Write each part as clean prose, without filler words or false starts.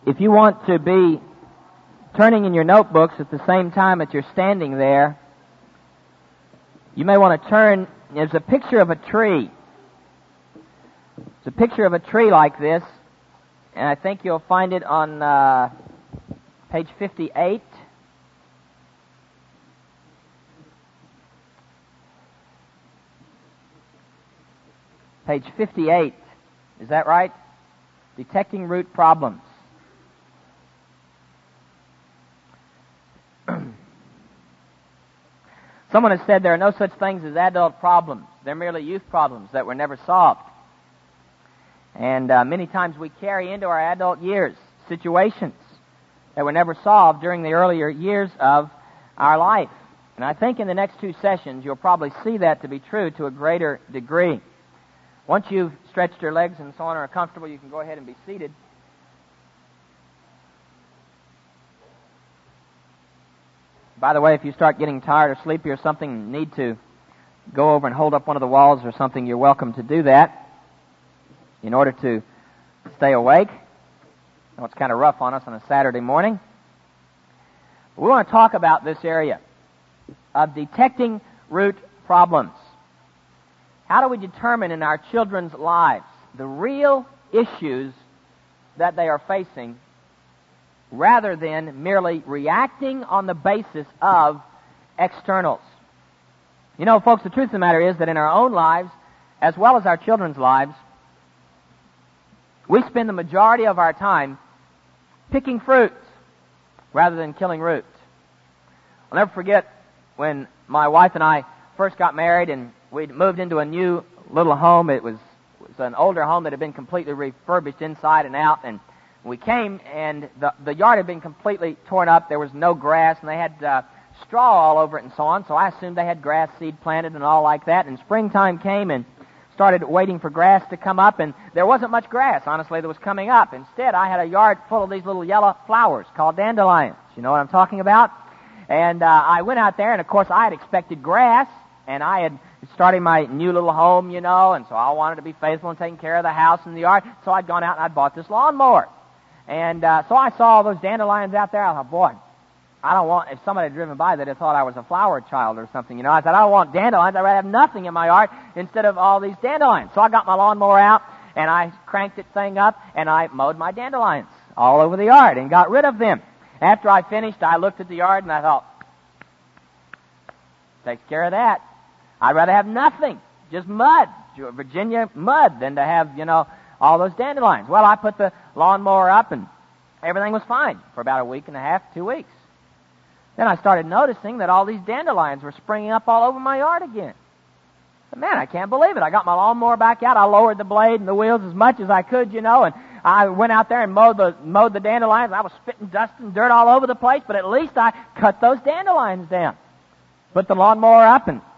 If you want to be turning in your notebooks at the same time that you're standing there, you may want to turn. There's a picture of a tree. It's a picture of a tree like this, and I think you'll find it on page 58. Page 58. Is that right? Detecting root problems. Someone has said there are no such things as adult problems. They're merely youth problems that were never solved. And many times we carry into our adult years situations that were never solved during the earlier years of our life. And I think in the next two sessions you'll probably see that to be true to a greater degree. Once you've stretched your legs and so on and are comfortable, you can go ahead and be seated. By the way, if you start getting tired or sleepy or something and need to go over and hold up one of the walls or something, you're welcome to do that in order to stay awake. I know it's kind of rough on us on a Saturday morning. But we want to talk about this area of detecting root problems. How do we determine in our children's lives the real issues that they are facing rather than merely reacting on the basis of externals? You know, folks, the truth of the matter is that in our own lives, as well as our children's lives, we spend the majority of our time picking fruit rather than killing roots. I'll never forget when my wife and I first got married and we'd moved into a new little home. It was an older home that had been completely refurbished inside and out, and we came, and the yard had been completely torn up. There was no grass, and they had straw all over it and so on, so I assumed they had grass seed planted and all like that. And springtime came and started waiting for grass to come up, and there wasn't much grass, honestly, that was coming up. Instead, I had a yard full of these little yellow flowers called dandelions. You know what I'm talking about? And I went out there, and of course I had expected grass, and I had started my new little home, you know, and so I wanted to be faithful in taking care of the house and the yard, so I'd gone out and I'd bought this lawnmower. And so I saw all those dandelions out there. I thought, boy, I don't want, if somebody had driven by, they'd have thought I was a flower child or something, you know. I said, I don't want dandelions. I'd rather have nothing in my yard instead of all these dandelions. So I got my lawnmower out, and I cranked that thing up, and I mowed my dandelions all over the yard and got rid of them. After I finished, I looked at the yard, and I thought, takes care of that. I'd rather have nothing, just mud, Virginia mud, than to have, you know, all those dandelions. Well, I put the lawnmower up, and everything was fine for about a week and a half, 2 weeks. Then I started noticing that all these dandelions were springing up all over my yard again. But man, I can't believe it. I got my lawnmower back out. I lowered the blade and the wheels as much as I could, you know, and I went out there and mowed the dandelions. I was spitting dust and dirt all over the place, but at least I cut those dandelions down. Put the lawnmower up, and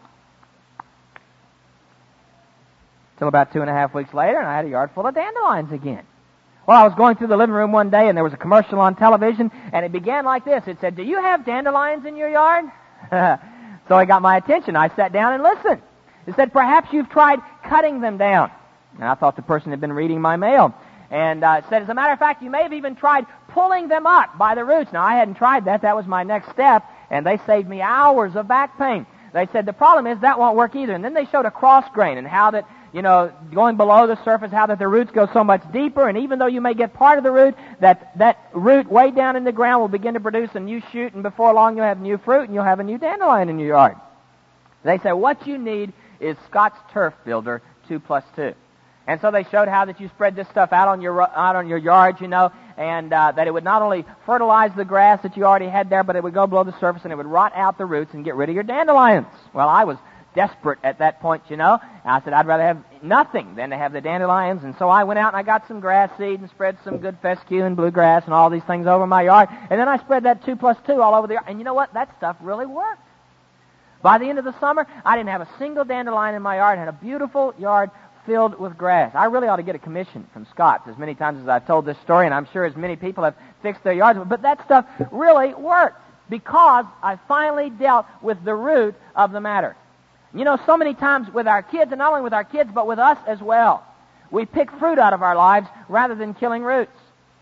till about 2.5 weeks later, and I had a yard full of dandelions again. Well, I was going through the living room one day, and there was a commercial on television, and it began like this. It said, "Do you have dandelions in your yard?" So it got my attention. I sat down and listened. It said, "Perhaps you've tried cutting them down." And I thought the person had been reading my mail. And it said, "As a matter of fact, you may have even tried pulling them up by the roots." Now, I hadn't tried that. That was my next step, and they saved me hours of back pain. They said, the problem is that won't work either. And then they showed a cross grain and how that, you know, going below the surface, how that the roots go so much deeper, and even though you may get part of the root, that root way down in the ground will begin to produce a new shoot, and before long you'll have new fruit, and you'll have a new dandelion in your yard. They say what you need is Scott's Turf Builder 2+2. And so they showed how that you spread this stuff out on your yard, you know, and that it would not only fertilize the grass that you already had there, but it would go below the surface and it would rot out the roots and get rid of your dandelions. Well, I was desperate at that point, you know. I said I'd rather have nothing than to have the dandelions, and so I went out and I got some grass seed and spread some good fescue and bluegrass and all these things over my yard, and then I spread that 2+2 all over the yard, and you know what? That stuff really worked. By the end of the summer, I didn't have a single dandelion in my yard. I had a beautiful yard filled with grass. I really ought to get a commission from Scott, as many times as I've told this story, and I'm sure as many people have fixed their yards. But that stuff really worked because I finally dealt with the root of the matter. You know, so many times with our kids, and not only with our kids, but with us as well, we pick fruit out of our lives rather than killing roots.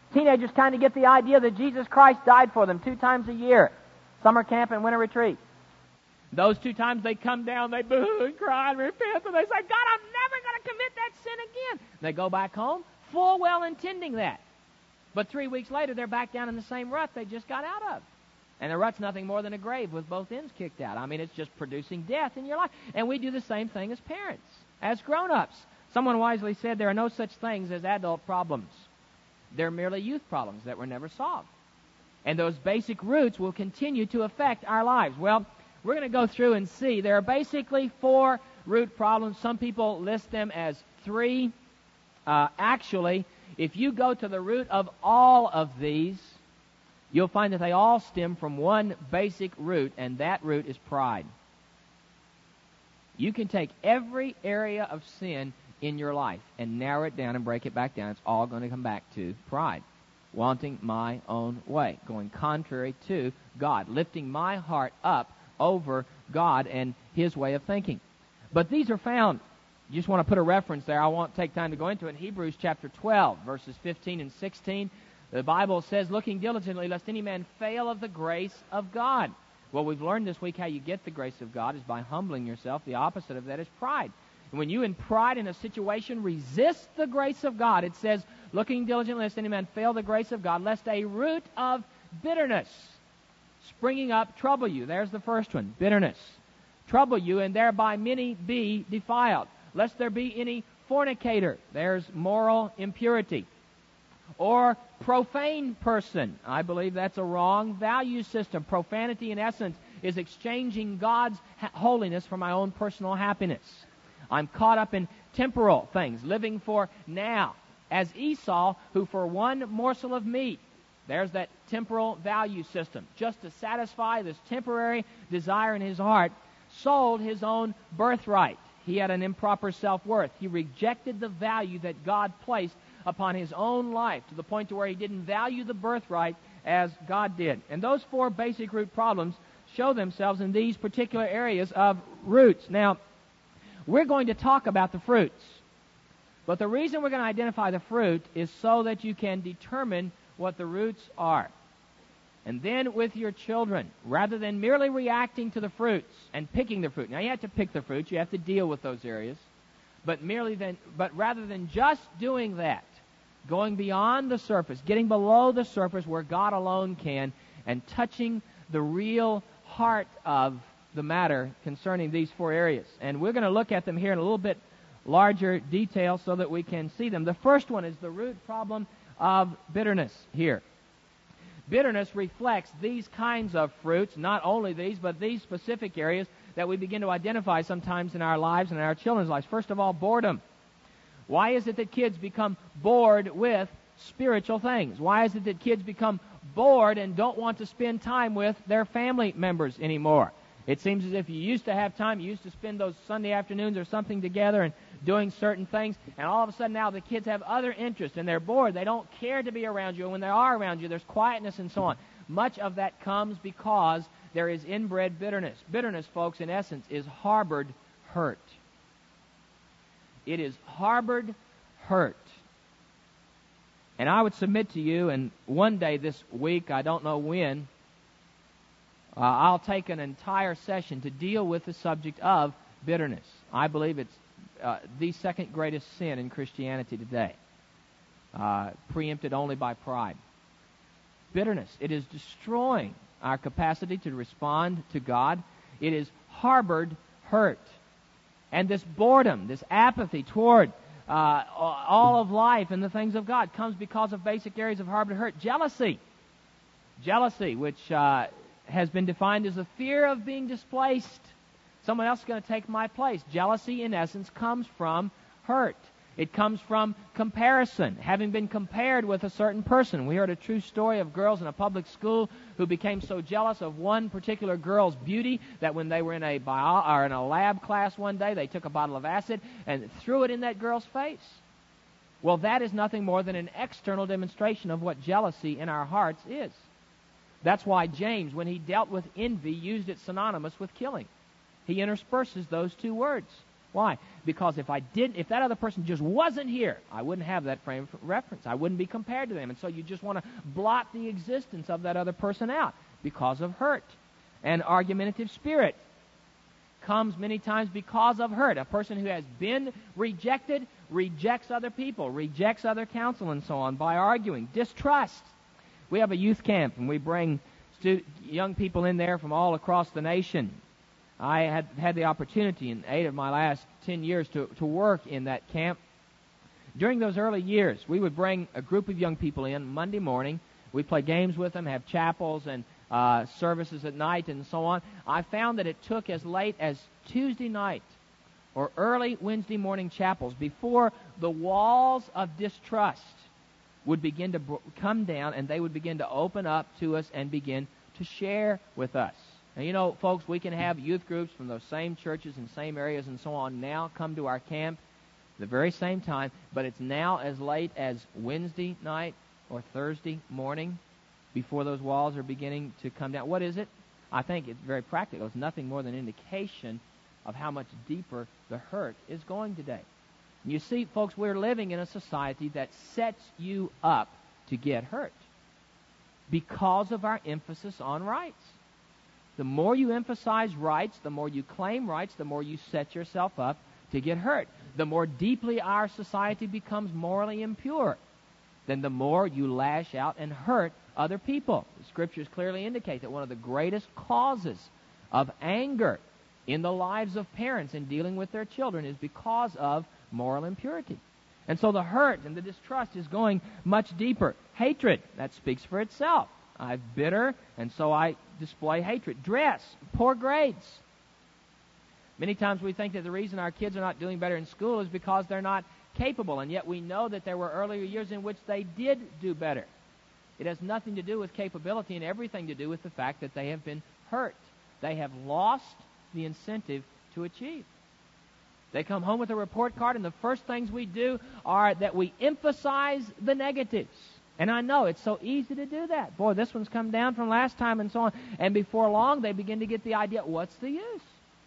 Teenagers kind of get the idea that Jesus Christ died for them 2 times a year, summer camp and winter retreat. Those 2 times they come down, they boo and cry and repent, and they say, God, I'm never going to commit that sin again. They go back home, full well intending that. But 3 weeks later, they're back down in the same rut they just got out of. And the rut's nothing more than a grave with both ends kicked out. I mean, it's just producing death in your life. And we do the same thing as parents, as grown-ups. Someone wisely said there are no such things as adult problems. They're merely youth problems that were never solved. And those basic roots will continue to affect our lives. Well, we're going to go through and see. There are basically 4 root problems. Some people list them as 3. Actually, if you go to the root of all of these, you'll find that they all stem from one basic root, and that root is pride. You can take every area of sin in your life and narrow it down and break it back down. It's all going to come back to pride. Wanting my own way, going contrary to God, lifting my heart up over God and His way of thinking. But these are found, you just want to put a reference there. I won't take time to go into it. In Hebrews chapter 12, verses 15 and 16, the Bible says, looking diligently lest any man fail of the grace of God. Well, we've learned this week how you get the grace of God is by humbling yourself. The opposite of that is pride. And when you in pride in a situation resist the grace of God, it says, looking diligently lest any man fail the grace of God, lest a root of bitterness springing up trouble you. There's the first one, bitterness. Trouble you, and thereby many be defiled. Lest there be any fornicator. There's moral impurity. Or profane person. I believe that's a wrong value system. Profanity, in essence, is exchanging God's holiness for my own personal happiness. I'm caught up in temporal things, living for now. As Esau, who for one morsel of meat, there's that temporal value system, just to satisfy this temporary desire in his heart, sold his own birthright. He had an improper self-worth. He rejected the value that God placed upon his own life to the point to where he didn't value the birthright as God did. And those 4 basic root problems show themselves in these particular areas of roots. Now, we're going to talk about the fruits. But the reason we're going to identify the fruit is so that you can determine what the roots are. And then with your children, rather than merely reacting to the fruits and picking the fruit. Now, you have to pick the fruits. You have to deal with those areas. But rather than just doing that, going beyond the surface, getting below the surface where God alone can, and touching the real heart of the matter concerning these 4 areas. And we're going to look at them here in a little bit larger detail so that we can see them. The first one is the root problem of bitterness here. Bitterness reflects these kinds of fruits, not only these, but these specific areas that we begin to identify sometimes in our lives and in our children's lives. First of all, boredom. Why is it that kids become bored with spiritual things? Why is it that kids become bored and don't want to spend time with their family members anymore? It seems as if you used to have time, you used to spend those Sunday afternoons or something together and doing certain things, and all of a sudden now the kids have other interests and they're bored. They don't care to be around you, and when they are around you, there's quietness and so on. Much of that comes because there is inbred bitterness. Bitterness, folks, in essence, is harbored hurt. It is harbored hurt. And I would submit to you, and one day this week, I don't know when, I'll take an entire session to deal with the subject of bitterness. I believe it's the second greatest sin in Christianity today, preempted only by pride. Bitterness, it is destroying our capacity to respond to God. It is harbored hurt. And this boredom, this apathy toward all of life and the things of God comes because of basic areas of harbored hurt. Jealousy. Jealousy, which has been defined as the fear of being displaced. Someone else is going to take my place. Jealousy, in essence, comes from hurt. It comes from comparison, having been compared with a certain person. We heard a true story of girls in a public school who became so jealous of one particular girl's beauty that when they were in a lab class one day, they took a bottle of acid and threw it in that girl's face. Well, that is nothing more than an external demonstration of what jealousy in our hearts is. That's why James, when he dealt with envy, used it synonymous with killing. He intersperses those 2 words. Why? Because if that other person just wasn't here, I wouldn't have that frame of reference. I wouldn't be compared to them. And so you just want to blot the existence of that other person out because of hurt. An argumentative spirit comes many times because of hurt. A person who has been rejected rejects other people, rejects other counsel and so on by arguing. Distrust. We have a youth camp, and we bring young people in there from all across the nation. I had the opportunity in 8 of my last 10 years to work in that camp. During those early years, we would bring a group of young people in Monday morning. We'd play games with them, have chapels and services at night and so on. I found that it took as late as Tuesday night or early Wednesday morning chapels before the walls of distrust would begin to come down, and they would begin to open up to us and begin to share with us. Now, you know, folks, we can have youth groups from those same churches and same areas and so on now come to our camp at the very same time, but it's now as late as Wednesday night or Thursday morning before those walls are beginning to come down. What is it? I think it's very practical. It's nothing more than an indication of how much deeper the hurt is going today. You see, folks, we're living in a society that sets you up to get hurt because of our emphasis on rights. The more you emphasize rights, the more you claim rights, the more you set yourself up to get hurt. The more deeply our society becomes morally impure, then the more you lash out and hurt other people. The Scriptures clearly indicate that one of the greatest causes of anger in the lives of parents in dealing with their children is because of moral impurity. And so the hurt and the distrust is going much deeper. Hatred, that speaks for itself. I'm bitter, and so I display hatred. Dress, poor grades. Many times we think that the reason our kids are not doing better in school is because they're not capable, and yet we know that there were earlier years in which they did do better. It has nothing to do with capability and everything to do with the fact that they have been hurt. They have lost the incentive to achieve. They come home with a report card, and the first things we do are that we emphasize the negatives. And I know it's so easy to do that. Boy, this one's come down from last time and so on. And before long, they begin to get the idea, what's the use?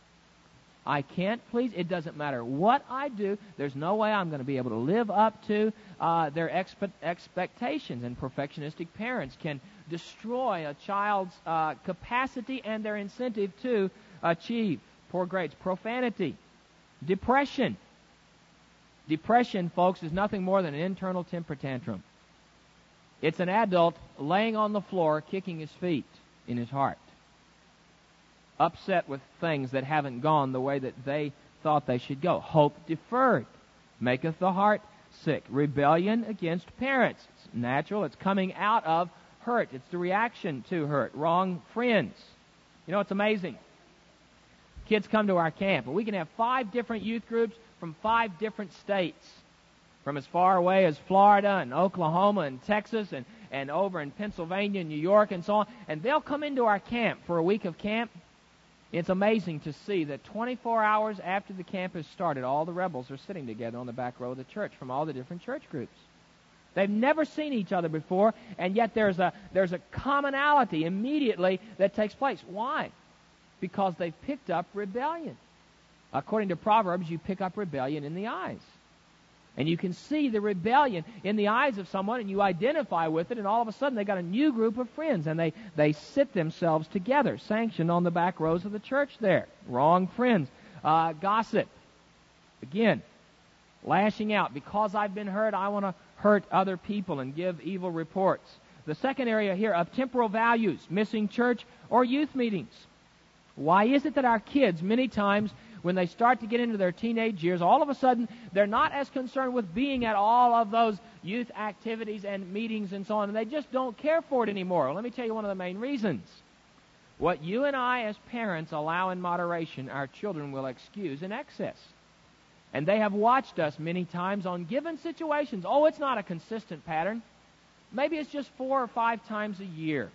I can't please. It doesn't matter what I do. There's no way I'm going to be able to live up to their expectations. And perfectionistic parents can destroy a child's capacity and their incentive to achieve. Poor grades. Profanity. Depression. Depression, folks, is nothing more than an internal temper tantrum. It's an adult laying on the floor, kicking his feet in his heart, upset with things that haven't gone the way that they thought they should go. Hope deferred maketh the heart sick. Rebellion against parents. It's natural. It's coming out of hurt. It's the reaction to hurt. Wrong friends. You know, it's amazing. Kids come to our camp, and we can have 5 different youth groups from 5 different states, from as far away as Florida and Oklahoma and Texas and over in Pennsylvania and New York and so on. And they'll come into our camp for a week of camp. It's amazing to see that 24 hours after the camp has started, all the rebels are sitting together on the back row of the church from all the different church groups. They've never seen each other before, and yet there's a commonality immediately that takes place. Why? Because they've picked up rebellion. According to Proverbs, you pick up rebellion in the eyes. And you can see the rebellion in the eyes of someone, and you identify with it, and all of a sudden they got a new group of friends, and they sit themselves together, sanctioned on the back rows of the church there. Wrong friends. Gossip. Again, lashing out. Because I've been hurt, I want to hurt other people and give evil reports. The second area here of temporal values, missing church or youth meetings. Why is it that our kids, many times, when they start to get into their teenage years, all of a sudden, they're not as concerned with being at all of those youth activities and meetings and so on, and they just don't care for it anymore? Well, let me tell you one of the main reasons. What you and I as parents allow in moderation, our children will excuse in excess. And they have watched us many times on given situations. Oh, it's not a consistent pattern. Maybe it's just 4 or 5 times a year.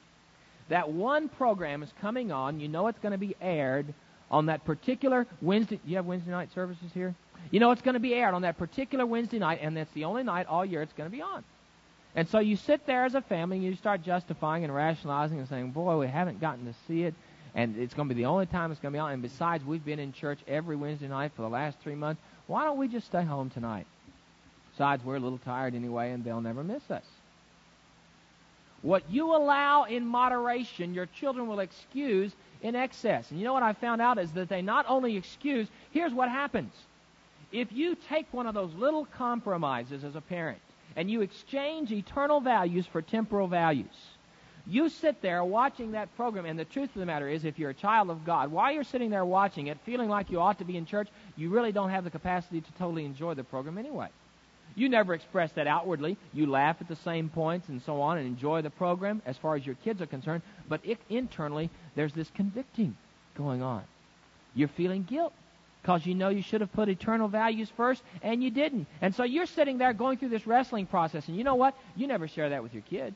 That one program is coming on, you know it's going to be aired on that particular Wednesday. You have Wednesday night services here? You know it's going to be aired on that particular Wednesday night, and that's the only night all year it's going to be on. And so you sit there as a family, and you start justifying and rationalizing and saying, boy, we haven't gotten to see it. And it's going to be the only time it's going to be on. And besides, we've been in church every Wednesday night for the last 3 months. Why don't we just stay home tonight? Besides, we're a little tired anyway, and they'll never miss us. What you allow in moderation, your children will excuse in excess. And you know what I found out is that they not only excuse, here's what happens. If you take one of those little compromises as a parent, and you exchange eternal values for temporal values, you sit there watching that program, and the truth of the matter is, if you're a child of God, while you're sitting there watching it, feeling like you ought to be in church, you really don't have the capacity to totally enjoy the program anyway. You never express that outwardly. You laugh at the same points and so on and enjoy the program as far as your kids are concerned, but internally, there's this convicting going on. You're feeling guilt because you know you should have put eternal values first, and you didn't. And so you're sitting there going through this wrestling process, and you know what? You never share that with your kids.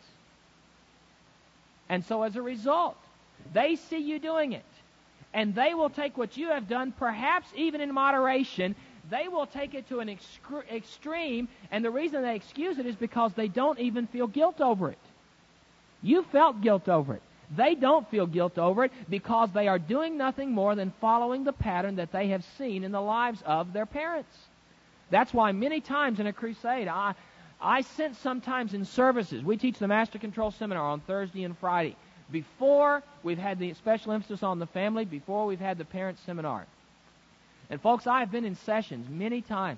And so as a result, they see you doing it, and they will take what you have done, perhaps even in moderation. They will take it to an extreme, and the reason they excuse it is because they don't even feel guilt over it. You felt guilt over it. They don't feel guilt over it because they are doing nothing more than following the pattern that they have seen in the lives of their parents. That's why many times in a crusade, I sense sometimes in services, we teach the Master Control Seminar on Thursday and Friday. Before we've had the special emphasis on the family, before we've had the parent seminar. And folks, I have been in sessions many times.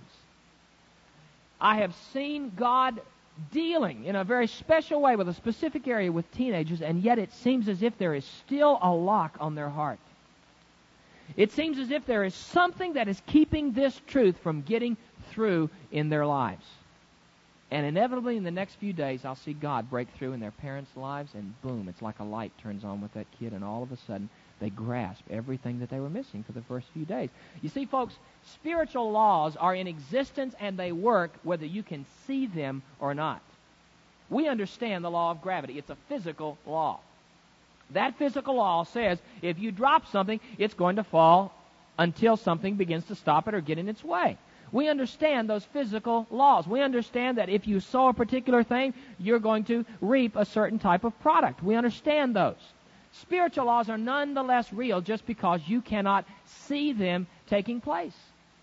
I have seen God dealing in a very special way with a specific area with teenagers, and yet it seems as if there is still a lock on their heart. It seems as if there is something that is keeping this truth from getting through in their lives. And inevitably in the next few days, I'll see God break through in their parents' lives, and boom, it's like a light turns on with that kid, and all of a sudden, they grasp everything that they were missing for the first few days. You see, folks, spiritual laws are in existence, and they work whether you can see them or not. We understand the law of gravity. It's a physical law. That physical law says if you drop something, it's going to fall until something begins to stop it or get in its way. We understand those physical laws. We understand that if you sow a particular thing, you're going to reap a certain type of product. We understand those. Spiritual laws are nonetheless real just because you cannot see them taking place.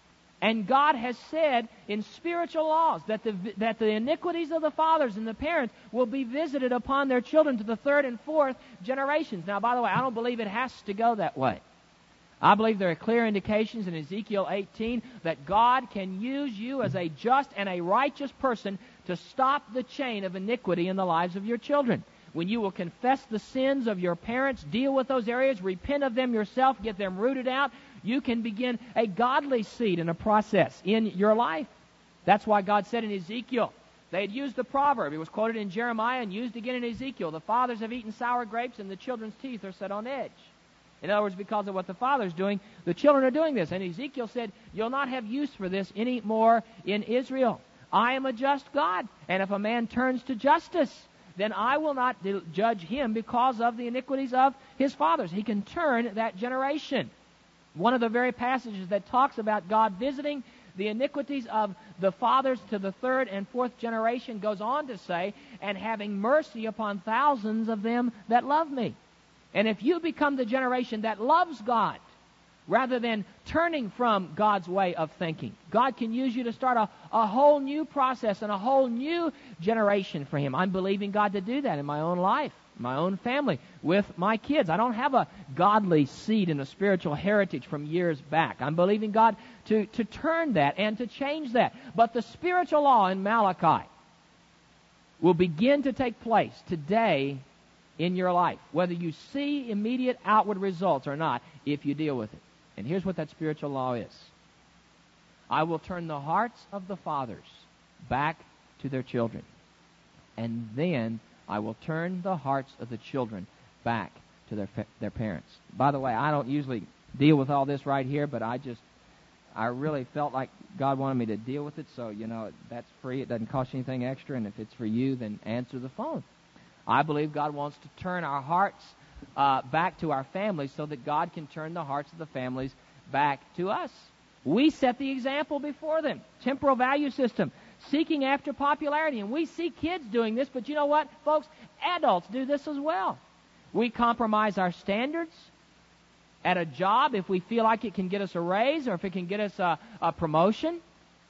And God has said in spiritual laws that the iniquities of the fathers and the parents will be visited upon their children to the third and fourth generations. Now, by the way, I don't believe it has to go that way. I believe there are clear indications in Ezekiel 18 that God can use you as a just and a righteous person to stop the chain of iniquity in the lives of your children. When you will confess the sins of your parents, deal with those areas, repent of them yourself, get them rooted out, you can begin a godly seed in a process in your life. That's why God said in Ezekiel, they had used the proverb. It was quoted in Jeremiah and used again in Ezekiel. The fathers have eaten sour grapes and the children's teeth are set on edge. In other words, because of what the father's doing, the children are doing this. And Ezekiel said, you'll not have use for this any more in Israel. I am a just God, and if a man turns to justice, then I will not judge him because of the iniquities of his fathers. He can turn that generation. One of the very passages that talks about God visiting the iniquities of the fathers to the third and fourth generation goes on to say, and having mercy upon thousands of them that love me. And if you become the generation that loves God, rather than turning from God's way of thinking, God can use you to start a whole new process and a whole new generation for Him. I'm believing God to do that in my own life, my own family, with my kids. I don't have a godly seed and a spiritual heritage from years back. I'm believing God to turn that and to change that. But the spiritual law in Malachi will begin to take place today in your life, whether you see immediate outward results or not, if you deal with it. And here's what that spiritual law is. I will turn the hearts of the fathers back to their children. And then I will turn the hearts of the children back to their parents. By the way, I don't usually deal with all this right here, but I really felt like God wanted me to deal with it, so, that's free. It doesn't cost you anything extra, and if it's for you, then answer the phone. I believe God wants to turn our hearts back to our families so that God can turn the hearts of the families back to us. We set the example before them. Temporal value system, seeking after popularity. And we see kids doing this, but you know what, folks? Adults do this as well. We compromise our standards. at a job if we feel like it can get us a raise or if it can get us a promotion.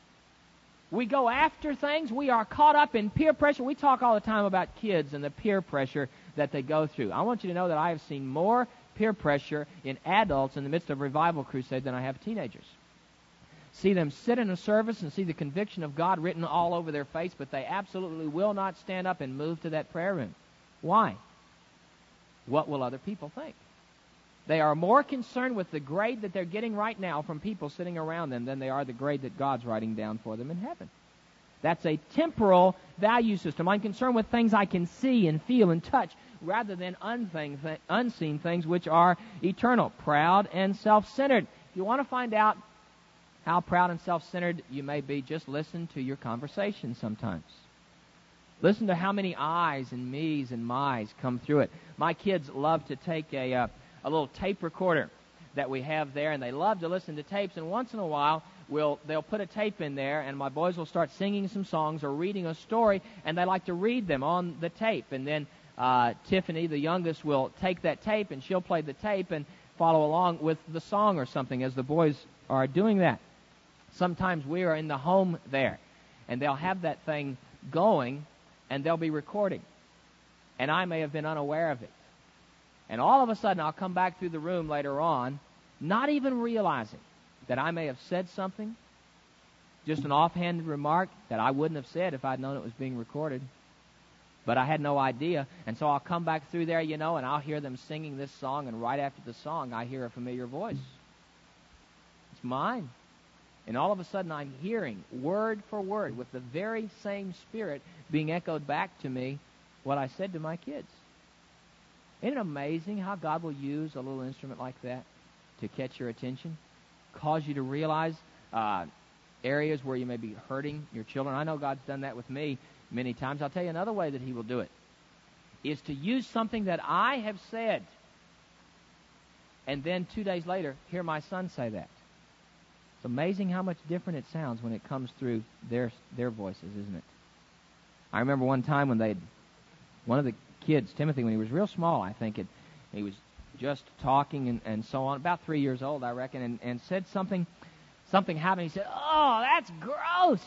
We go after things. We are caught up in peer pressure. We talk all the time about kids and the peer pressure that they go through. I want you to know that I have seen more peer pressure in adults in the midst of revival crusade than I have teenagers. See them sit in a service and see the conviction of God written all over their face, but they absolutely will not stand up and move to that prayer room. Why? What will other people think? They are more concerned with the grade that they're getting right now from people sitting around them than they are the grade that God's writing down for them in heaven. That's a temporal value system. I'm concerned with things I can see and feel and touch rather than unseen things which are eternal, proud and self-centered. If you want to find out how proud and self-centered you may be, just listen to your conversation sometimes. Listen to how many I's and me's and my's come through it. My kids love to take a little tape recorder that we have there, and they love to listen to tapes, and once in a while they'll put a tape in there, and my boys will start singing some songs or reading a story, and they like to read them on the tape. And then Tiffany, the youngest, will take that tape, and she'll play the tape and follow along with the song or something as the boys are doing that. Sometimes we are in the home there, and they'll have that thing going, and they'll be recording. And I may have been unaware of it. And all of a sudden, I'll come back through the room later on, not even realizing that I may have said something, just an offhanded remark that I wouldn't have said if I'd known it was being recorded. But I had no idea. And so I'll come back through there, and I'll hear them singing this song, and right after the song, I hear a familiar voice. It's mine. And all of a sudden, I'm hearing word for word with the very same spirit being echoed back to me what I said to my kids. Isn't it amazing how God will use a little instrument like that to catch your attention, cause you to realize areas where you may be hurting your children? I know God's done that with me many times. I'll tell you another way that He will do it is to use something that I have said, and then 2 days later, hear my son say that. It's amazing how much different it sounds when it comes through their voices, isn't it? I remember one time when one of the kids, Timothy, when he was real small, I think, he was just talking and so on, about 3 years old, I reckon, and said something happened. He said, "Oh, that's gross."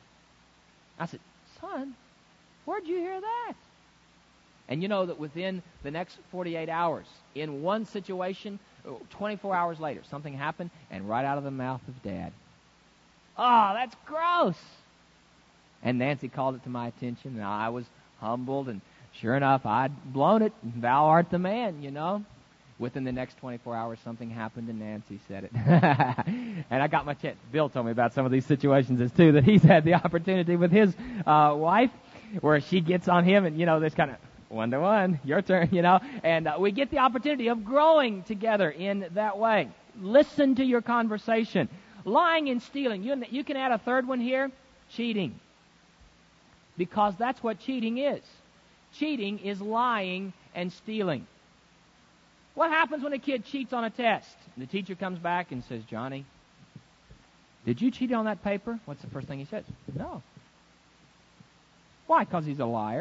I said, "Son, where'd you hear that?" And you know that within the next 48 hours, in one situation, 24 hours later, something happened, and right out of the mouth of Dad, "Oh, that's gross." And Nancy called it to my attention, and I was humbled, and sure enough, I'd blown it. Thou art the man, Within the next 24 hours, something happened, and Nancy said it. And I got my chance. Bill told me about some of these situations, too, that he's had the opportunity with his wife, where she gets on him, and, this kind of one-to-one, your turn, And we get the opportunity of growing together in that way. Listen to your conversation. Lying and stealing. You can add a third one here, cheating. Because that's what cheating is. Cheating is lying and stealing. What happens when a kid cheats on a test? And the teacher comes back and says, "Johnny, did you cheat on that paper?" What's the first thing he says? "No." Why? Because he's a liar.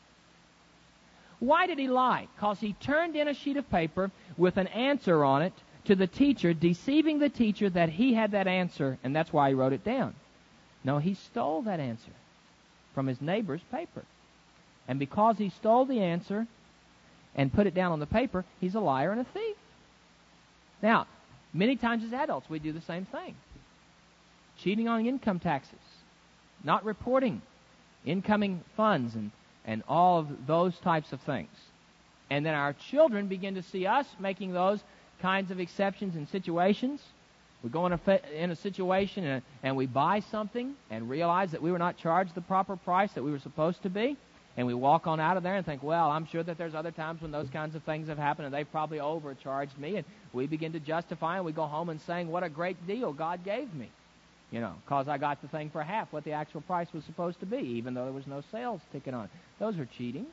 Why did he lie? Because he turned in a sheet of paper with an answer on it to the teacher, deceiving the teacher that he had that answer, and that's why he wrote it down. No, he stole that answer from his neighbor's paper. And because he stole the answer and put it down on the paper, he's a liar and a thief. Now, many times as adults, we do the same thing. Cheating on income taxes, not reporting incoming funds, and all of those types of things. And then our children begin to see us making those kinds of exceptions in situations. We go in a situation and we buy something and realize that we were not charged the proper price that we were supposed to be. And we walk on out of there and think, well, I'm sure that there's other times when those kinds of things have happened and they've probably overcharged me. And we begin to justify, and we go home and saying, what a great deal God gave me. Because I got the thing for half what the actual price was supposed to be, even though there was no sales ticket on it. Those are cheatings.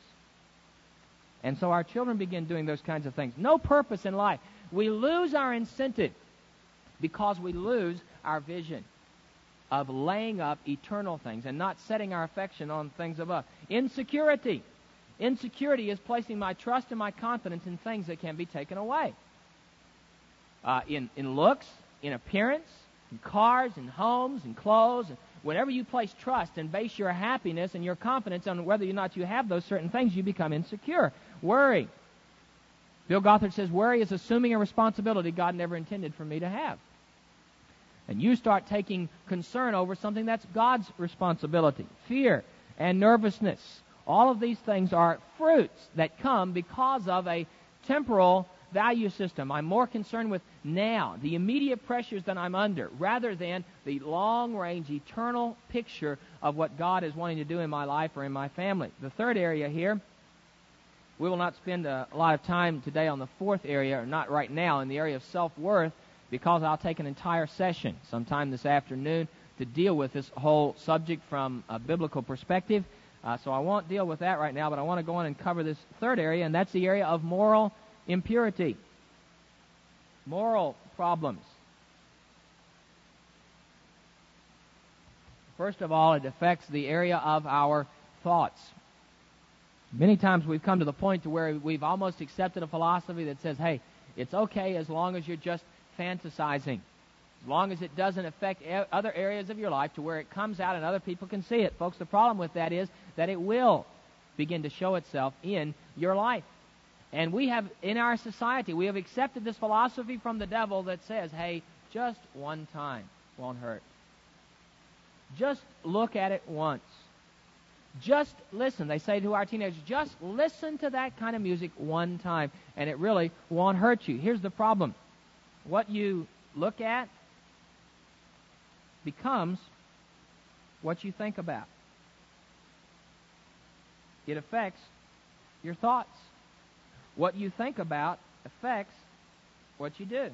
And so our children begin doing those kinds of things. No purpose in life. We lose our incentive because we lose our vision of laying up eternal things and not setting our affection on things above. Insecurity. Insecurity is placing my trust and my confidence in things that can be taken away. in looks, in appearance, in cars, in homes, in clothes. Whenever you place trust and base your happiness and your confidence on whether or not you have those certain things, you become insecure. Worry. Bill Gothard says, worry is assuming a responsibility God never intended for me to have. And you start taking concern over something that's God's responsibility. Fear and nervousness. All of these things are fruits that come because of a temporal value system. I'm more concerned with now, the immediate pressures that I'm under, rather than the long-range, eternal picture of what God is wanting to do in my life or in my family. The third area here, we will not spend a lot of time today on the fourth area, or not right now, in the area of self-worth, because I'll take an entire session sometime this afternoon to deal with this whole subject from a biblical perspective. So I won't deal with that right now, but I want to go on and cover this third area, and that's the area of moral impurity. Moral problems. First of all, it affects the area of our thoughts. Many times we've come to the point to where we've almost accepted a philosophy that says, hey, it's okay as long as you're just fantasizing, as long as it doesn't affect other areas of your life to where it comes out and other people can see it. Folks, the problem with that is that it will begin to show itself in your life. And we have, in our society, we have accepted this philosophy from the devil that says, hey, just one time won't hurt. Just look at it once. Just listen. They say to our teenagers, just listen to that kind of music one time, and it really won't hurt you. Here's the problem. What you look at becomes what you think about. It affects your thoughts. What you think about affects what you do.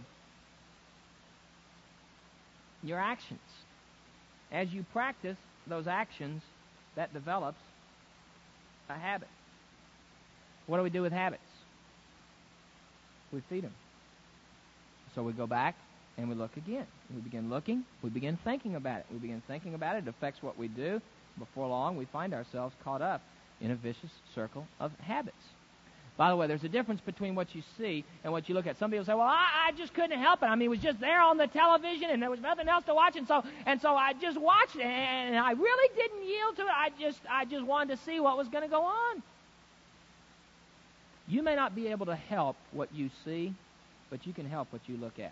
Your actions. As you practice those actions, that develops a habit. What do we do with habits? We feed them. So we go back and we look again. We begin looking. We begin thinking about it. We begin thinking about it. It affects what we do. Before long, we find ourselves caught up in a vicious circle of habits. By the way, there's a difference between what you see and what you look at. Some people say, well, I just couldn't help it. I mean, it was just there on the television and there was nothing else to watch, and so I just watched it, and I really didn't yield to it. I just wanted to see what was going to go on. You may not be able to help what you see, but you can help what you look at.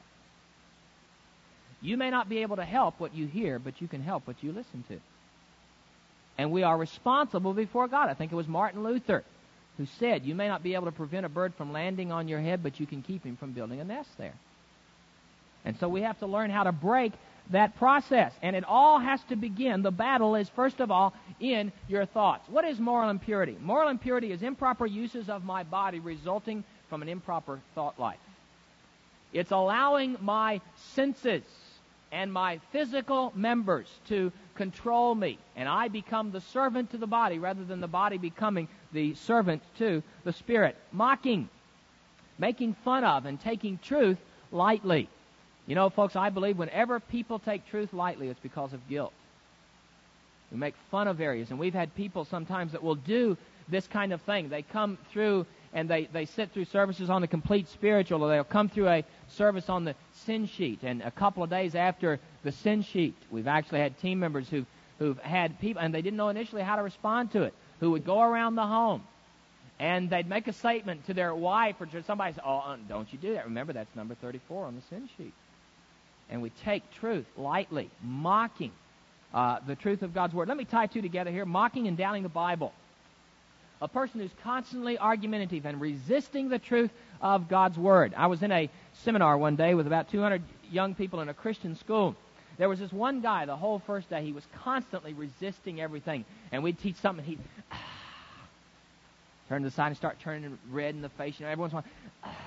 You may not be able to help what you hear, but you can help what you listen to. And we are responsible before God. I think it was Martin Luther who said, you may not be able to prevent a bird from landing on your head, but you can keep him from building a nest there. And so we have to learn how to break that process. And it all has to begin. The battle is, first of all, in your thoughts. What is moral impurity? Moral impurity is improper uses of my body resulting from an improper thought life. It's allowing my senses and my physical members to control me, and I become the servant to the body rather than the body becoming the servant to the spirit. Mocking, making fun of, and taking truth lightly. You know, folks, I believe whenever people take truth lightly, it's because of guilt. We make fun of areas, and we've had people sometimes that will do this kind of thing. They come through and they sit through services on the complete spiritual, or they'll come through a service on the sin sheet, and a couple of days after the sin sheet, we've actually had team members who've had people, and they didn't know initially how to respond to it, who would go around the home, and they'd make a statement to their wife or to somebody, say, oh, don't you do that. Remember, that's number 34 on the sin sheet. And we take truth lightly, mocking the truth of God's Word. Let me tie two together here, mocking and doubting the Bible. A person who's constantly argumentative and resisting the truth of God's Word. I was in a seminar one day with about 200 young people in a Christian school. There was this one guy, the whole first day, he was constantly resisting everything. And we'd teach something, he'd turn to the side and start turning red in the face. You know, everyone's going,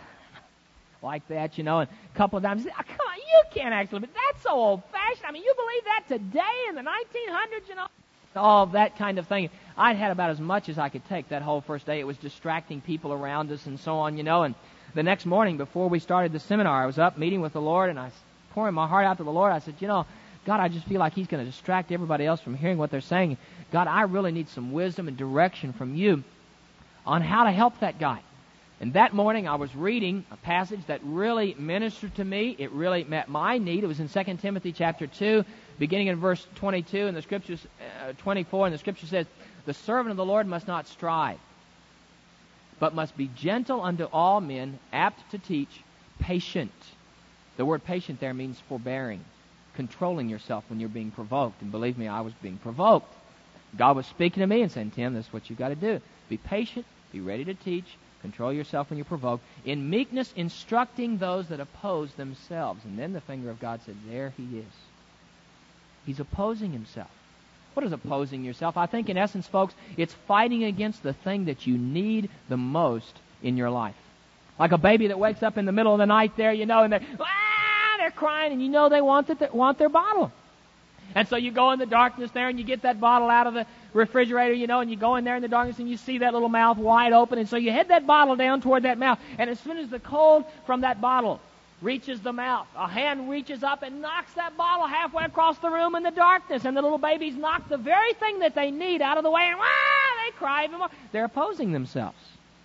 like that, you know. And a couple of times, come on, you can't actually, but that's so old-fashioned. I mean, you believe that today in the 1900s, you know? All that kind of thing. I'd had about as much as I could take that whole first day. It was distracting people around us and so on, you know. And the next morning, before we started the seminar, I was up meeting with the Lord, and I was pouring my heart out to the Lord. I said, you know, God, I just feel like He's going to distract everybody else from hearing what they're saying. God, I really need some wisdom and direction from You on how to help that guy. And that morning I was reading a passage that really ministered to me. It really met my need. It was in 2 Timothy chapter 2, beginning in verse 22, and the scriptures 24, and the scripture says, "The servant of the Lord must not strive, but must be gentle unto all men, apt to teach, patient." The word patient there means forbearing, controlling yourself when you're being provoked. And believe me, I was being provoked. God was speaking to me and saying, "Tim, this is what you've got to do. Be patient, be ready to teach, control yourself when you're provoked. In meekness instructing those that oppose themselves." And then the finger of God said, there he is. He's opposing himself. What is opposing yourself? I think in essence, folks, it's fighting against the thing that you need the most in your life. Like a baby that wakes up in the middle of the night there, and they're crying, and they want their bottle. And so you go in the darkness there and you get that bottle out of the refrigerator, and you go in there in the darkness and you see that little mouth wide open. And so you head that bottle down toward that mouth. And as soon as the cold from that bottle reaches the mouth, a hand reaches up and knocks that bottle halfway across the room in the darkness. And the little babies knock the very thing that they need out of the way, and they cry even more. They're opposing themselves.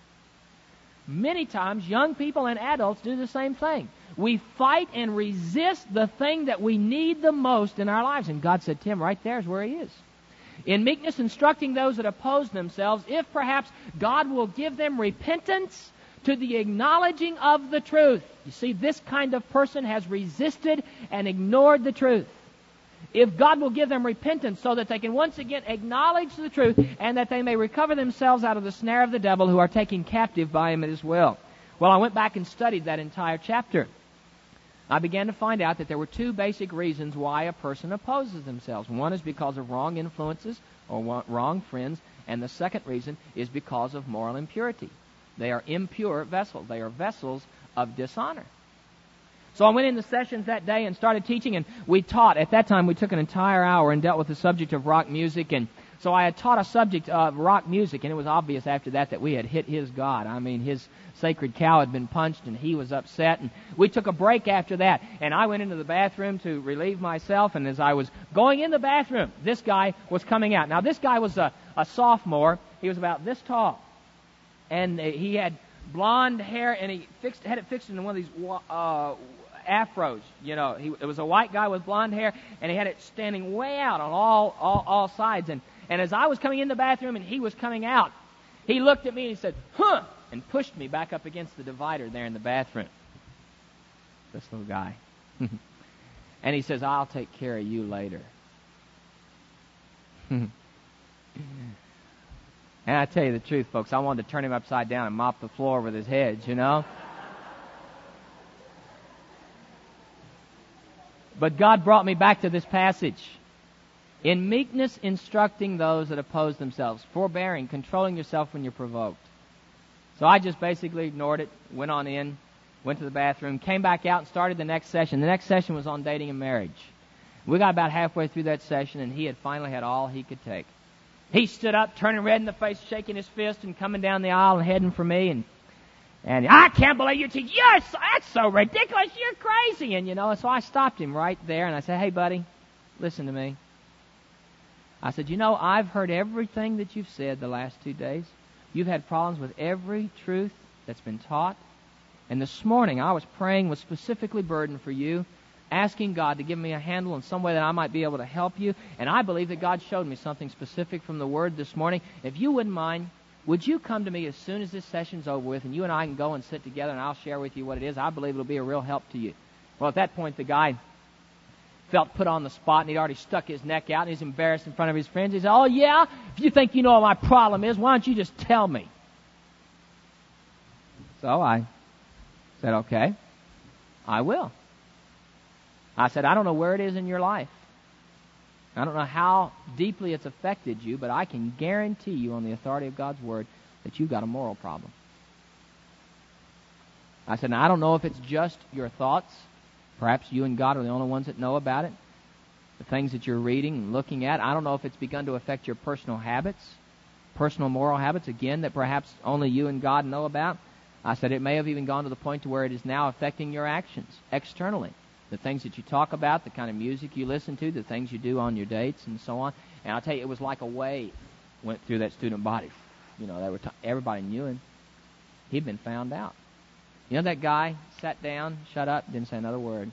Many times, young people and adults do the same thing. We fight and resist the thing that we need the most in our lives. And God said, "Tim, right there is where he is. In meekness instructing those that oppose themselves, if perhaps God will give them repentance to the acknowledging of the truth." You see, this kind of person has resisted and ignored the truth. If God will give them repentance so that they can once again acknowledge the truth and that they may recover themselves out of the snare of the devil who are taken captive by him at his will. Well, I went back and studied that entire chapter. I began to find out that there were two basic reasons why a person opposes themselves. One is because of wrong influences or wrong friends, and the second reason is because of moral impurity. They are impure vessels. They are vessels of dishonor. So I went into sessions that day and started teaching, and we taught. At that time, we took an entire hour and dealt with the subject of rock music, and so I had taught a subject of rock music, and it was obvious after that we had hit his God. I mean, his sacred cow had been punched, and he was upset, and we took a break after that, and I went into the bathroom to relieve myself, and as I was going in the bathroom, this guy was coming out. Now, this guy was a sophomore. He was about this tall, and he had blonde hair, and he had it fixed into one of these afros. It was a white guy with blonde hair, and he had it standing way out on all sides. And as I was coming in the bathroom and he was coming out, he looked at me and he said, "Huh," and pushed me back up against the divider there in the bathroom. This little guy. And he says, "I'll take care of you later." And I tell you the truth, folks, I wanted to turn him upside down and mop the floor with his head, But God brought me back to this passage. In meekness instructing those that oppose themselves, forbearing, controlling yourself when you're provoked. So I just basically ignored it, went on in, went to the bathroom, came back out and started the next session. The next session was on dating and marriage. We got about halfway through that session, and he had finally had all he could take. He stood up, turning red in the face, shaking his fist, and coming down the aisle and heading for me, and "I can't believe you're teaching. That's so ridiculous. You're crazy." And, so I stopped him right there, and I said, "Hey, buddy, listen to me." I said, "I've heard everything that you've said the last 2 days. You've had problems with every truth that's been taught. And this morning I was praying with specifically burden for you, asking God to give me a handle in some way that I might be able to help you. And I believe that God showed me something specific from the Word this morning. If you wouldn't mind, would you come to me as soon as this session's over with, and you and I can go and sit together, and I'll share with you what it is. I believe it'll be a real help to you." Well, at that point, the guy felt put on the spot, and he'd already stuck his neck out, and he's embarrassed in front of his friends. He said, "Oh, yeah? If you think you know what my problem is, why don't you just tell me?" So I said, "Okay, I will." I said, "I don't know where it is in your life. I don't know how deeply it's affected you, but I can guarantee you on the authority of God's Word that you've got a moral problem." I said, "Now, I don't know if it's just your thoughts. Perhaps you and God are the only ones that know about it. The things that you're reading and looking at. I don't know if it's begun to affect your personal habits, personal moral habits, again, that perhaps only you and God know about." I said, "It may have even gone to the point to where it is now affecting your actions externally. The things that you talk about, the kind of music you listen to, the things you do on your dates, and so on." And I'll tell you, it was like a wave went through that student body. Everybody knew him. He'd been found out. You know that guy sat down, shut up, didn't say another word.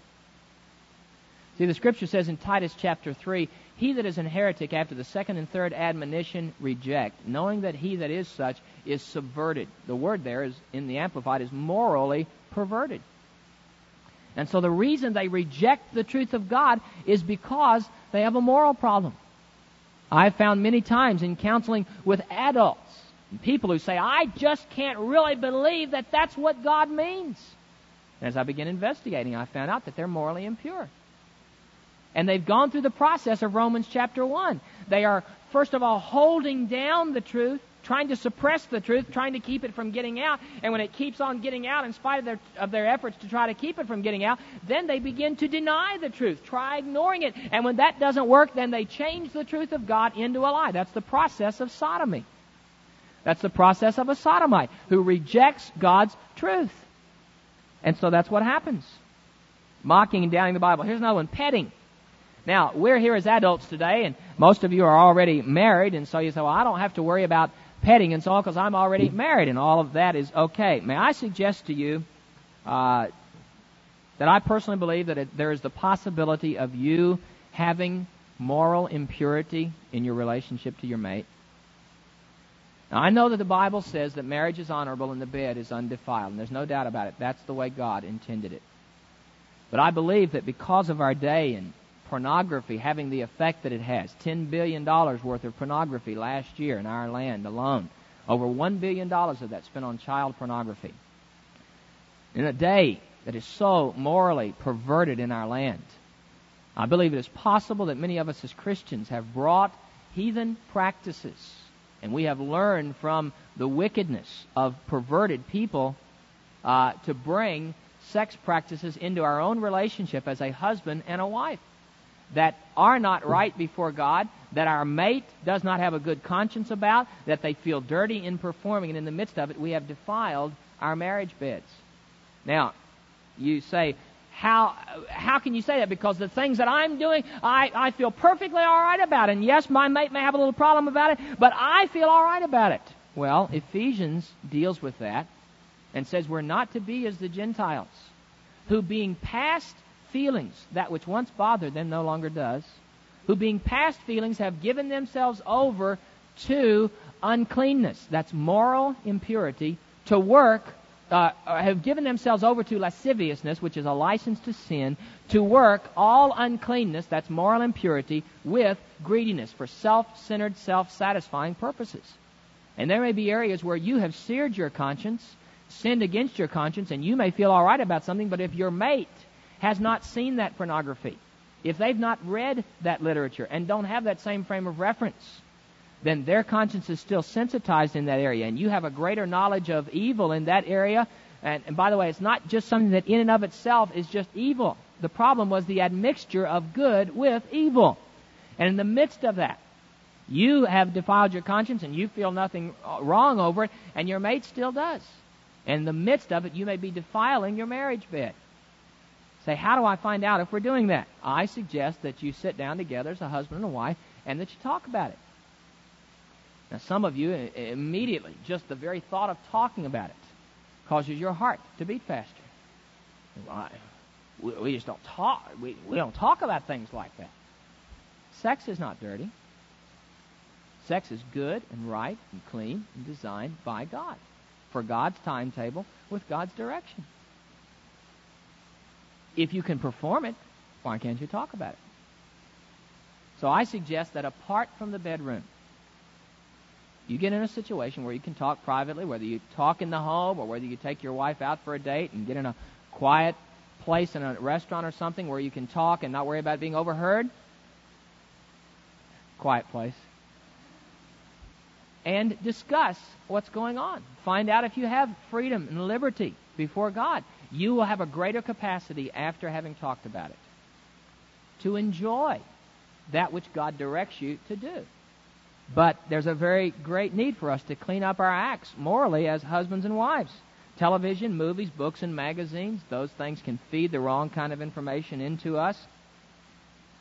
See, the Scripture says in Titus chapter 3, he that is an heretic after the second and third admonition reject, knowing that he that is such is subverted. The word there is, in the Amplified, is morally perverted. And so the reason they reject the truth of God is because they have a moral problem. I've found many times in counseling with adults, people who say, I just can't really believe that that's what God means. And as I began investigating, I found out that they're morally impure. And they've gone through the process of Romans chapter 1. They are, first of all, holding down the truth, trying to suppress the truth, trying to keep it from getting out. And when it keeps on getting out, in spite of their efforts to try to keep it from getting out, then they begin to deny the truth, try ignoring it. And when that doesn't work, then they change the truth of God into a lie. That's the process of sodomy. That's the process of a sodomite who rejects God's truth. And so that's what happens. Mocking and doubting the Bible. Here's another one, petting. Now, we're here as adults today, and most of you are already married, and so you say, well, I don't have to worry about petting and so on because I'm already married, and all of that is okay. May I suggest to you that I personally believe that there is the possibility of you having moral impurity in your relationship to your mate. Now, I know that the Bible says that marriage is honorable and the bed is undefiled, and there's no doubt about it. That's the way God intended it. But I believe that because of our day and pornography having the effect that it has, $10 billion worth of pornography last year in our land alone, over $1 billion of that spent on child pornography. In a day that is so morally perverted in our land, I believe it is possible that many of us as Christians have brought heathen practices, and we have learned from the wickedness of perverted people to bring sex practices into our own relationship as a husband and a wife that are not right before God, that our mate does not have a good conscience about, that they feel dirty in performing, and in the midst of it, we have defiled our marriage beds. Now, you say, how can you say that? Because the things that I'm doing, I feel perfectly all right about it. And yes, my mate may have a little problem about it, but I feel all right about it. Well, Ephesians deals with that and says we're not to be as the Gentiles, who being past feelings, that which once bothered them no longer does, who being past feelings have given themselves over to uncleanness, that's moral impurity, to work, have given themselves over to lasciviousness, which is a license to sin, to work all uncleanness, that's moral impurity, with greediness for self-centered, self-satisfying purposes. And there may be areas where you have seared your conscience, sinned against your conscience, and you may feel all right about something, but if your mate has not seen that pornography, if they've not read that literature and don't have that same frame of reference, then their conscience is still sensitized in that area, and you have a greater knowledge of evil in that area. And by the way, it's not just something that in and of itself is just evil. The problem was the admixture of good with evil. And in the midst of that, you have defiled your conscience and you feel nothing wrong over it, and your mate still does. And in the midst of it, you may be defiling your marriage bed. Say, how do I find out if we're doing that? I suggest that you sit down together as a husband and a wife and that you talk about it. Now, some of you immediately, just the very thought of talking about it causes your heart to beat faster. We just don't talk. We don't talk about things like that. Sex is not dirty. Sex is good and right and clean and designed by God for God's timetable with God's direction. If you can perform it, why can't you talk about it? So I suggest that apart from the bedroom, you get in a situation where you can talk privately, whether you talk in the home or whether you take your wife out for a date and get in a quiet place in a restaurant or something where you can talk and not worry about being overheard. Quiet place. And discuss what's going on. Find out if you have freedom and liberty before God. You will have a greater capacity after having talked about it to enjoy that which God directs you to do. But there's a very great need for us to clean up our acts morally as husbands and wives. Television, movies, books, and magazines, those things can feed the wrong kind of information into us.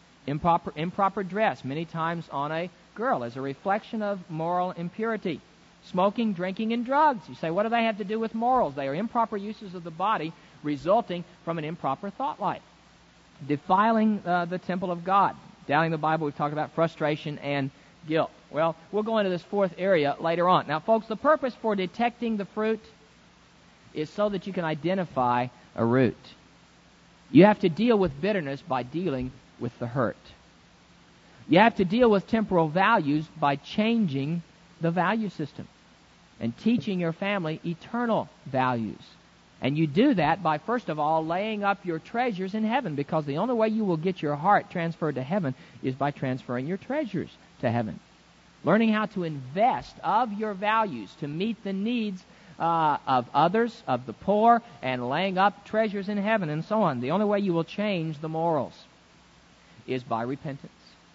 Improper dress, many times on a girl, is a reflection of moral impurity. Smoking, drinking, and drugs. You say, what do they have to do with morals? They are improper uses of the body resulting from an improper thought life. Defiling the temple of God. Doubting the Bible, we've talked about frustration and guilt. Well, we'll go into this fourth area later on. Now, folks, the purpose for detecting the fruit is so that you can identify a root. You have to deal with bitterness by dealing with the hurt. You have to deal with temporal values by changing the value system and teaching your family eternal values. And you do that by, first of all, laying up your treasures in heaven, because the only way you will get your heart transferred to heaven is by transferring your treasures to heaven. Learning how to invest of your values to meet the needs of others, of the poor, and laying up treasures in heaven and so on. The only way you will change the morals is by repentance,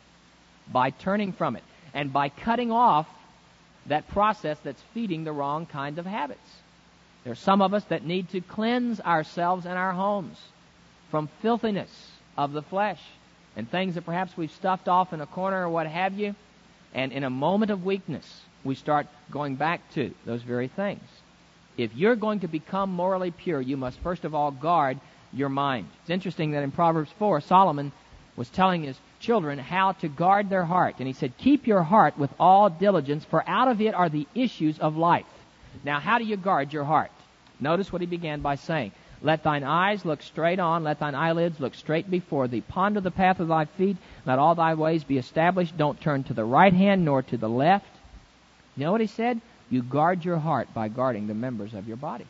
by turning from it, and by cutting off that process that's feeding the wrong kind of habits. There are some of us that need to cleanse ourselves and our homes from filthiness of the flesh and things that perhaps we've stuffed off in a corner or what have you, and in a moment of weakness, we start going back to those very things. If you're going to become morally pure, you must first of all guard your mind. It's interesting that in Proverbs 4, Solomon was telling his children how to guard their heart. And he said, keep your heart with all diligence, for out of it are the issues of life. Now, how do you guard your heart? Notice what he began by saying. Let thine eyes look straight on, let thine eyelids look straight before thee. Ponder the path of thy feet, let all thy ways be established. Don't turn to the right hand nor to the left. You know what he said? You guard your heart by guarding the members of your body.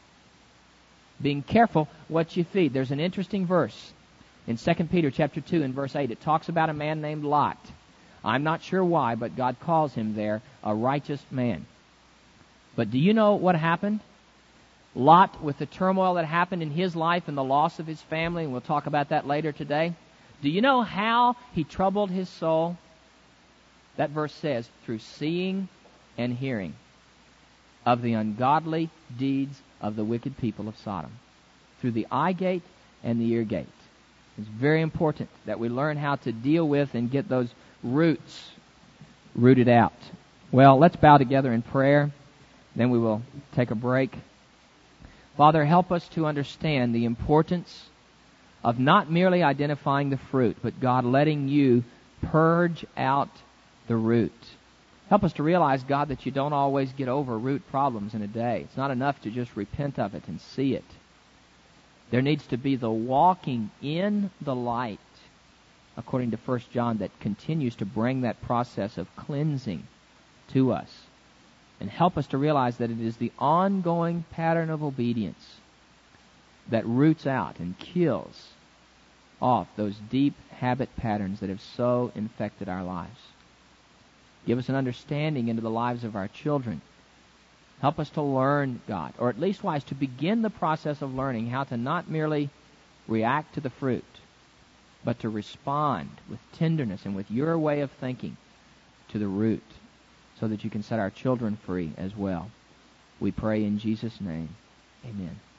Being careful what you feed. There's an interesting verse in 2 Peter chapter 2 and verse 8. It talks about a man named Lot. I'm not sure why, but God calls him there a righteous man. But do you know what happened? Lot, with the turmoil that happened in his life and the loss of his family, and we'll talk about that later today, do you know how he troubled his soul? That verse says, through seeing and hearing of the ungodly deeds of the wicked people of Sodom. Through the eye gate and the ear gate. It's very important that we learn how to deal with and get those roots rooted out. Well, let's bow together in prayer. Then we will take a break. Father, help us to understand the importance of not merely identifying the fruit, but God letting you purge out the root. Help us to realize, God, that you don't always get over root problems in a day. It's not enough to just repent of it and see it. There needs to be the walking in the light, according to 1 John, that continues to bring that process of cleansing to us. And help us to realize that it is the ongoing pattern of obedience that roots out and kills off those deep habit patterns that have so infected our lives. Give us an understanding into the lives of our children. Help us to learn, God, or at least wise to begin the process of learning how to not merely react to the fruit, but to respond with tenderness and with your way of thinking to the root, so that you can set our children free as well. We pray in Jesus' name. Amen.